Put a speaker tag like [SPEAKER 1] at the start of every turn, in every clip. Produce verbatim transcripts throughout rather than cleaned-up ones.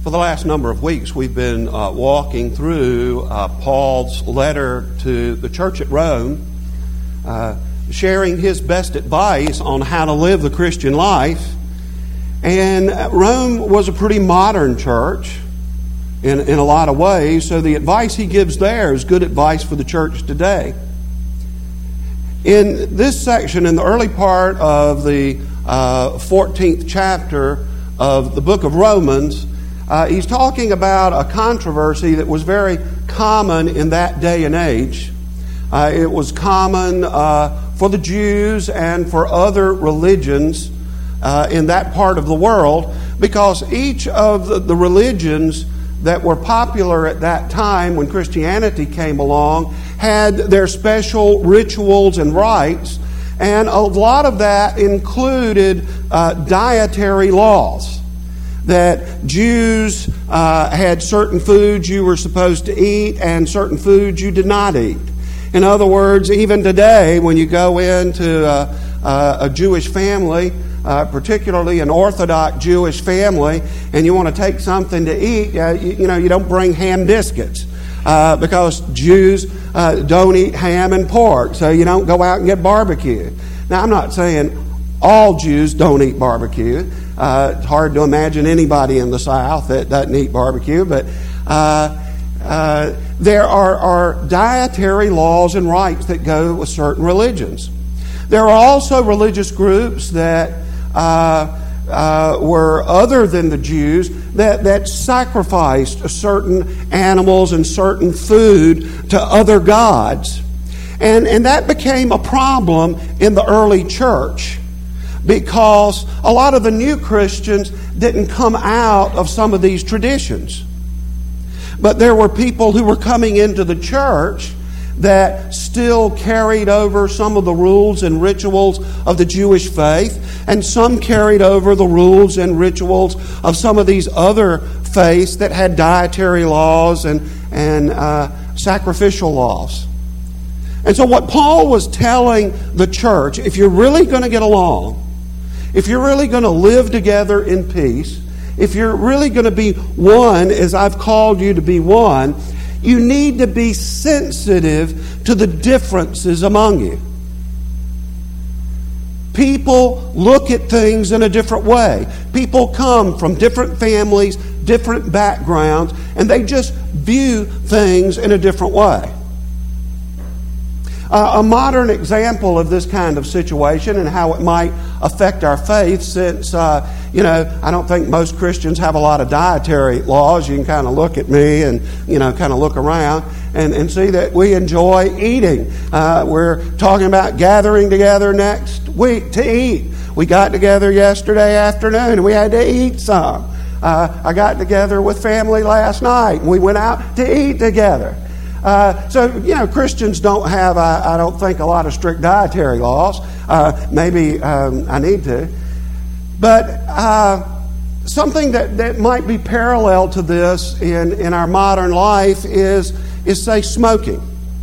[SPEAKER 1] For the last number of weeks, we've been uh, walking through uh, Paul's letter to the church at Rome, uh, sharing his best advice on how to live the Christian life. And Rome was a pretty modern church in, in a lot of ways, so the advice he gives there is good advice for the church today. In this section, in the early part of the uh, fourteenth chapter of the book of Romans, Uh, he's talking about a controversy that was very common in that day and age. Uh, it was common uh, for the Jews and for other religions uh, in that part of the world, because each of the, the religions that were popular at that time when Christianity came along had their special rituals and rites, and a lot of that included uh, dietary laws. That Jews uh, had certain foods you were supposed to eat and certain foods you did not eat. In other words, even today, when you go into uh, uh, a Jewish family, uh, particularly an Orthodox Jewish family, and you want to take something to eat, uh, you, you know, you don't bring ham biscuits uh, because Jews uh, don't eat ham and pork, so you don't go out and get barbecue. Now, I'm not saying all Jews don't eat barbecue. Uh, it's hard to imagine anybody in the South that doesn't eat barbecue, but uh, uh, there are, are dietary laws and rites that go with certain religions. There are also religious groups that uh, uh, were other than the Jews that, that sacrificed certain animals and certain food to other gods. And, and that became a problem in the early church, because a lot of the new Christians didn't come out of some of these traditions. But there were people who were coming into the church that still carried over some of the rules and rituals of the Jewish faith, and some carried over the rules and rituals of some of these other faiths that had dietary laws and, and uh, sacrificial laws. And so what Paul was telling the church, if you're really going to get along, if you're really going to live together in peace, if you're really going to be one, as I've called you to be one, you need to be sensitive to the differences among you. People look at things in a different way. People come from different families, different backgrounds, and they just view things in a different way. Uh, a modern example of this kind of situation and how it might affect our faith, since, uh, you know, I don't think most Christians have a lot of dietary laws. You can kind of look at me and, you know, kind of look around and, and see that we enjoy eating. Uh, we're talking about gathering together next week to eat. We got together yesterday afternoon and we had to eat some. Uh, I got together with family last night and we went out to eat together. Uh, so, you know, Christians don't have, uh, I don't think, a lot of strict dietary laws. Uh, maybe um, I need to. But uh, something that, that might be parallel to this in, in our modern life is, is, say, smoking.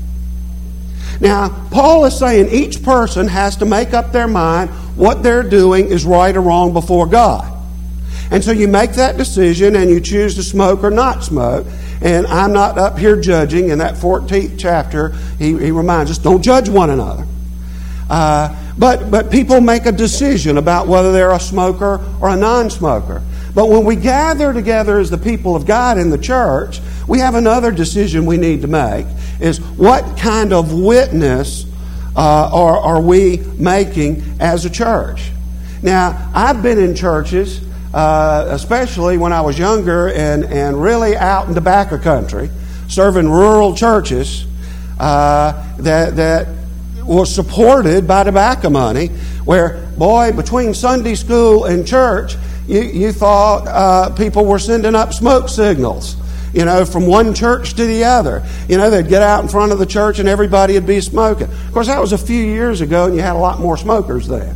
[SPEAKER 1] Now, Paul is saying each person has to make up their mind what they're doing is right or wrong before God. And so you make that decision and you choose to smoke or not smoke. And I'm not up here judging. In that fourteenth chapter, he, he reminds us, don't judge one another. Uh, but, but people make a decision about whether they're a smoker or a non-smoker. But when we gather together as the people of God in the church, we have another decision we need to make, is what kind of witness uh, are, are we making as a church? Now, I've been in churches, Uh, especially when I was younger and, and really out in tobacco country, serving rural churches uh, that that was supported by tobacco money, where, boy, between Sunday school and church, you, you thought uh, people were sending up smoke signals, you know, from one church to the other. You know, they'd get out in front of the church and everybody would be smoking. Of course, that was a few years ago and you had a lot more smokers then.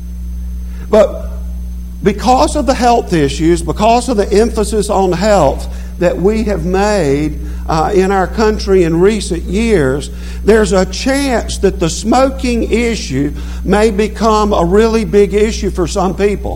[SPEAKER 1] But because of the health issues, because of the emphasis on health that we have made uh, in our country in recent years, there's a chance that the smoking issue may become a really big issue for some people.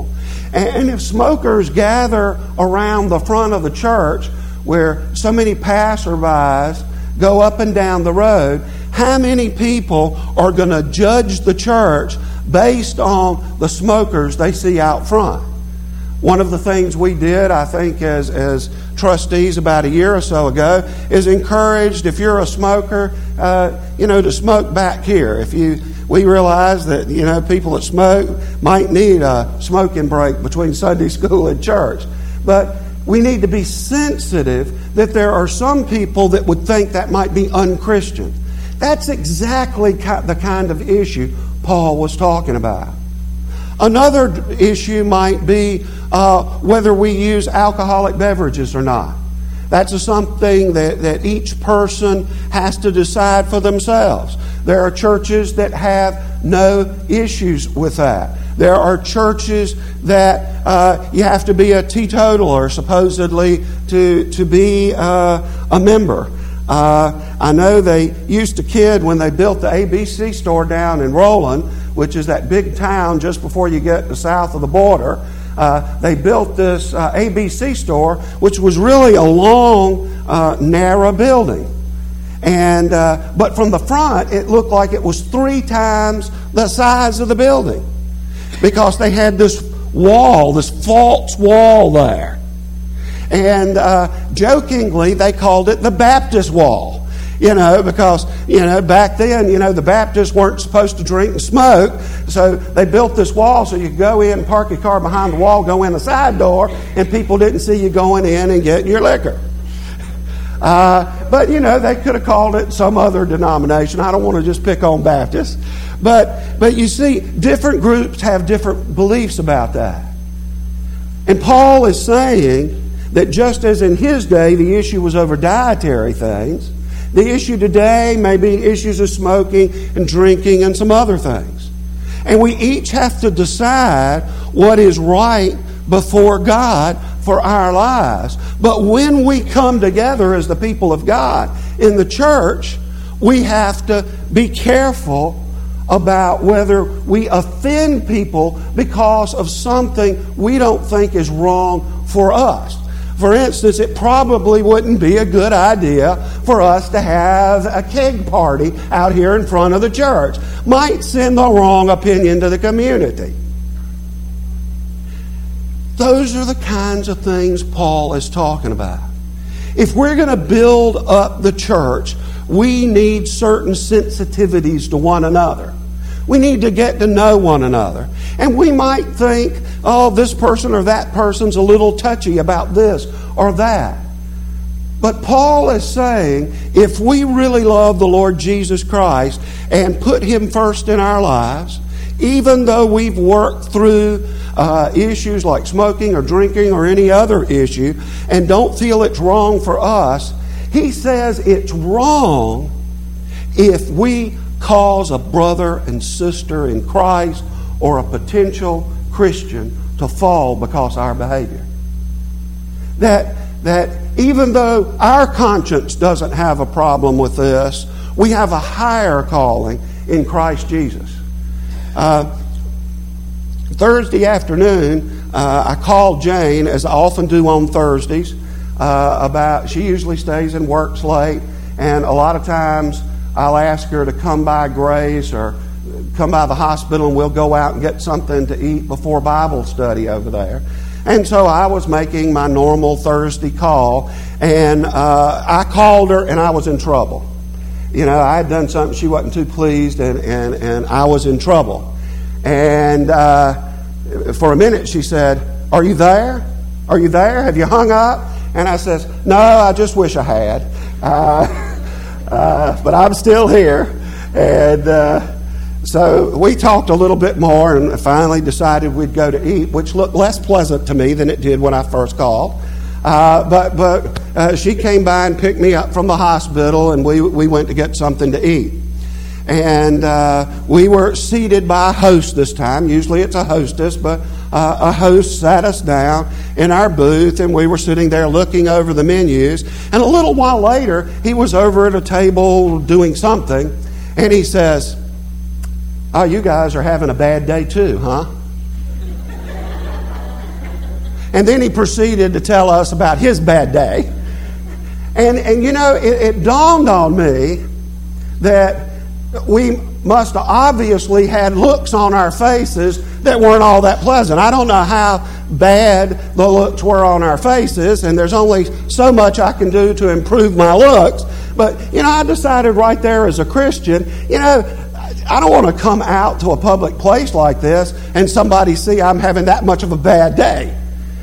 [SPEAKER 1] And if smokers gather around the front of the church where so many passerbys go up and down the road, how many people are going to judge the church based on the smokers they see out front? One of the things we did, I think, as, as trustees about a year or so ago, is encouraged, if you're a smoker, uh, you know, to smoke back here. If you, we realize that, you know, people that smoke might need a smoking break between Sunday school and church. But we need to be sensitive that there are some people that would think that might be unchristian. That's exactly the kind of issue Paul was talking about. Another issue might be uh, whether we use alcoholic beverages or not. That's a something that, that each person has to decide for themselves. There are churches that have no issues with that. There are churches that uh, you have to be a teetotaler, supposedly, to, to be uh, a member. Uh, I know they used to kid when they built the A B C store down in Roland, which is that big town just before you get to south of the border. Uh, they built this uh, A B C store, which was really a long, uh, narrow building. And uh, but from the front, it looked like it was three times the size of the building, because they had this wall, this false wall there. And uh, jokingly, they called it the Baptist wall. You know, because, you know, back then, you know, the Baptists weren't supposed to drink and smoke. So they built this wall so you could go in and park your car behind the wall, go in the side door, and people didn't see you going in and getting your liquor. Uh, but, you know, they could have called it some other denomination. I don't want to just pick on Baptists. But, but you see, different groups have different beliefs about that. And Paul is saying that just as in his day the issue was over dietary things, the issue today may be issues of smoking and drinking and some other things. And we each have to decide what is right before God for our lives. But when we come together as the people of God in the church, we have to be careful about whether we offend people because of something we don't think is wrong for us. For instance, it probably wouldn't be a good idea for us to have a keg party out here in front of the church. Might send the wrong opinion to the community. Those are the kinds of things Paul is talking about. If we're going to build up the church, we need certain sensitivities to one another. We need to get to know one another. And we might think, oh, this person or that person's a little touchy about this or that. But Paul is saying, if we really love the Lord Jesus Christ and put Him first in our lives, even though we've worked through uh, issues like smoking or drinking or any other issue and don't feel it's wrong for us, he says it's wrong if we cause a brother and sister in Christ or a potential Christian to fall because of our behavior. That, that even though our conscience doesn't have a problem with this, we have a higher calling in Christ Jesus. Uh, Thursday afternoon, uh, I called Jane, as I often do on Thursdays, uh, about, she usually stays and works late, and a lot of times I'll ask her to come by Grace or come by the hospital and we'll go out and get something to eat before Bible study over there. And so I was making my normal Thursday call, and uh, I called her and I was in trouble. You know, I had done something she wasn't too pleased, and, and, and I was in trouble. And uh, for a minute she said, "Are you there? Are you there? Have you hung up?" And I says, "No, I just wish I had. Uh, Uh, but I'm still here." And uh, so we talked a little bit more and finally decided we'd go to eat, which looked less pleasant to me than it did when I first called. Uh, but but uh, she came by and picked me up from the hospital, and we, we went to get something to eat. And uh, we were seated by a host this time. Usually it's a hostess, but uh, a host sat us down in our booth, and we were sitting there looking over the menus. And a little while later, he was over at a table doing something, and he says, "Oh, you guys are having a bad day too, huh?" And then he proceeded to tell us about his bad day. And, and you know, it, it dawned on me that we must have obviously had looks on our faces that weren't all that pleasant. I don't know how bad the looks were on our faces, and there's only so much I can do to improve my looks. But, you know, I decided right there as a Christian, you know, I don't want to come out to a public place like this and somebody see I'm having that much of a bad day.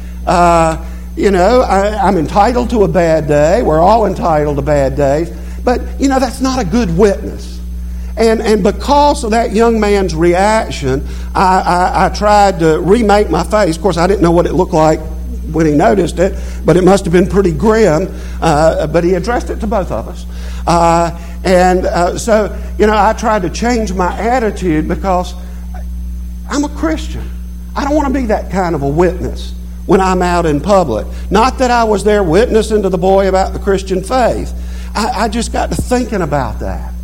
[SPEAKER 1] Uh, you know, I, I'm entitled to a bad day. We're all entitled to bad days. But, you know, that's not a good witness. And and because of that young man's reaction, I, I, I tried to remake my face. Of course, I didn't know what it looked like when he noticed it, but it must have been pretty grim. Uh, but he addressed it to both of us. Uh, and uh, so, you know, I tried to change my attitude because I'm a Christian. I don't want to be that kind of a witness when I'm out in public. Not that I was there witnessing to the boy about the Christian faith. I, I just got to thinking about that.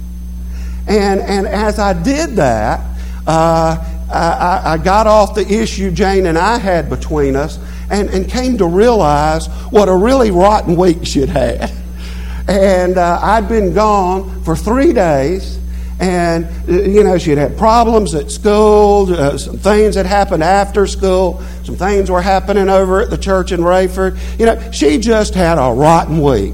[SPEAKER 1] And and as I did that, uh, I, I got off the issue Jane and I had between us and, and came to realize what a really rotten week she'd had. And uh, I'd been gone for three days, and, you know, she'd had problems at school, uh, some things that happened after school, some things were happening over at the church in Rayford. You know, she just had a rotten week.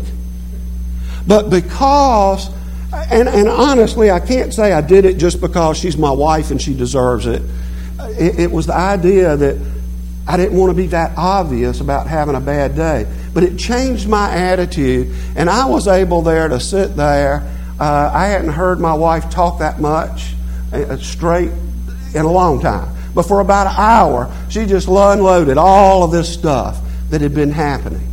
[SPEAKER 1] But because... And, and honestly, I can't say I did it just because she's my wife and she deserves it. It, it was the idea that I didn't want to be that obvious about having a bad day. But it changed my attitude, and I was able there to sit there. Uh, I hadn't heard my wife talk that much uh, straight in a long time. But for about an hour, she just unloaded all of this stuff that had been happening.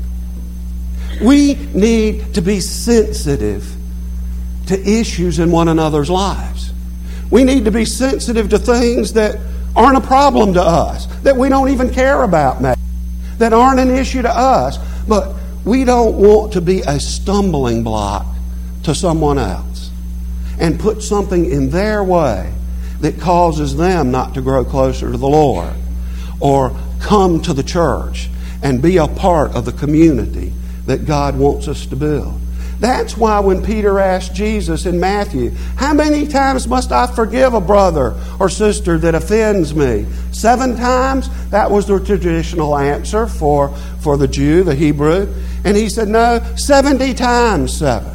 [SPEAKER 1] We need to be sensitive to issues in one another's lives. We need to be sensitive to things that aren't a problem to us, that we don't even care about, maybe, that aren't an issue to us, but we don't want to be a stumbling block to someone else and put something in their way that causes them not to grow closer to the Lord or come to the church and be a part of the community that God wants us to build. That's why when Peter asked Jesus in Matthew, how many times must I forgive a brother or sister that offends me? Seven times? That was the traditional answer for, for the Jew, the Hebrew. And he said, no, seventy times seven.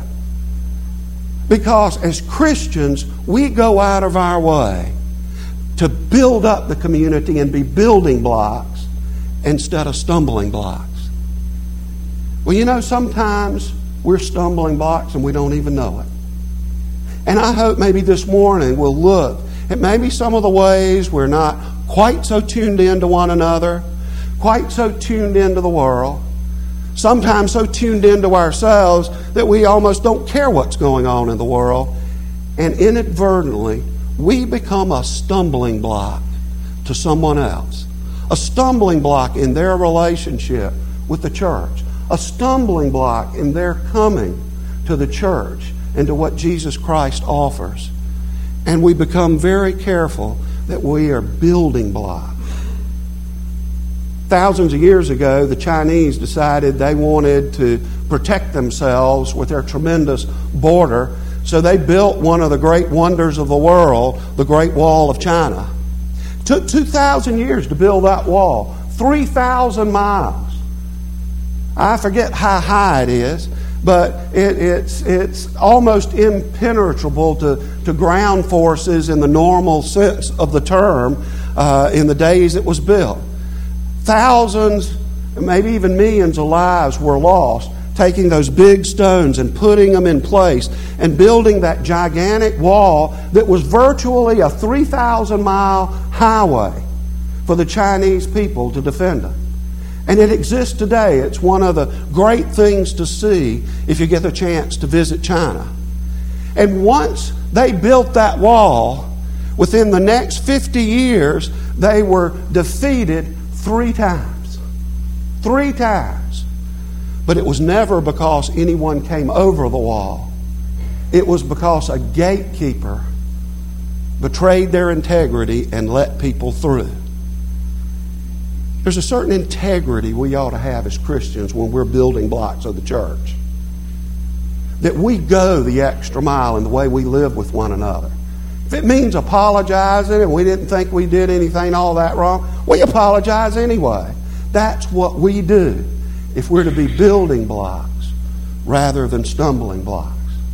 [SPEAKER 1] Because as Christians, we go out of our way to build up the community and be building blocks instead of stumbling blocks. Well, you know, sometimes we're stumbling blocks and we don't even know it. And I hope maybe this morning we'll look at maybe some of the ways we're not quite so tuned in to one another, quite so tuned into the world, sometimes so tuned into ourselves that we almost don't care what's going on in the world. And inadvertently, we become a stumbling block to someone else, a stumbling block in their relationship with the church, a stumbling block in their coming to the church and to what Jesus Christ offers. And we become very careful that we are building blocks. Thousands of years ago, the Chinese decided they wanted to protect themselves with their tremendous border, so they built one of the great wonders of the world, the Great Wall of China. It took two thousand years to build that wall, three thousand miles. I forget how high it is, but it, it's it's almost impenetrable to, to ground forces in the normal sense of the term uh, in the days it was built. Thousands, maybe even millions of lives were lost taking those big stones and putting them in place and building that gigantic wall that was virtually a three thousand mile highway for the Chinese people to defend them. And it exists today. It's one of the great things to see if you get the chance to visit China. And once they built that wall, within the next fifty years, they were defeated three times. Three times. But it was never because anyone came over the wall. It was because a gatekeeper betrayed their integrity and let people through. There's a certain integrity we ought to have as Christians when we're building blocks of the church. That we go the extra mile in the way we live with one another. If it means apologizing and we didn't think we did anything all that wrong, we apologize anyway. That's what we do if we're to be building blocks rather than stumbling blocks.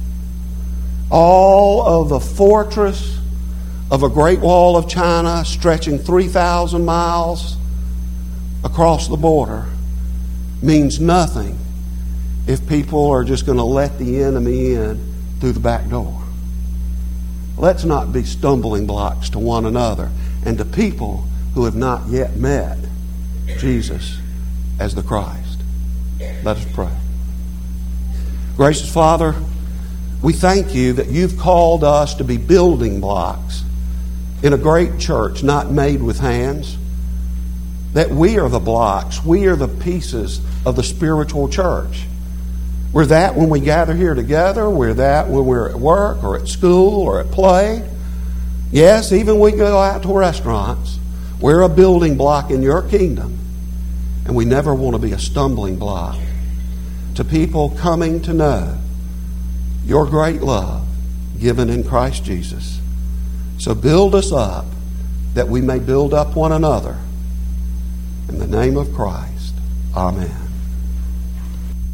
[SPEAKER 1] All of the fortress of a Great Wall of China stretching three thousand miles across the border means nothing if people are just going to let the enemy in through the back door. Let's not be stumbling blocks to one another and to people who have not yet met Jesus as the Christ. Let us pray. Gracious Father, we thank you that you've called us to be building blocks in a great church not made with hands. That we are the blocks, we are the pieces of the spiritual church. We're that when we gather here together. We're that when we're at work or at school or at play. Yes, even we go out to restaurants. We're a building block in your kingdom. And we never want to be a stumbling block to people coming to know your great love given in Christ Jesus. So build us up that we may build up one another. In the name of Christ, amen.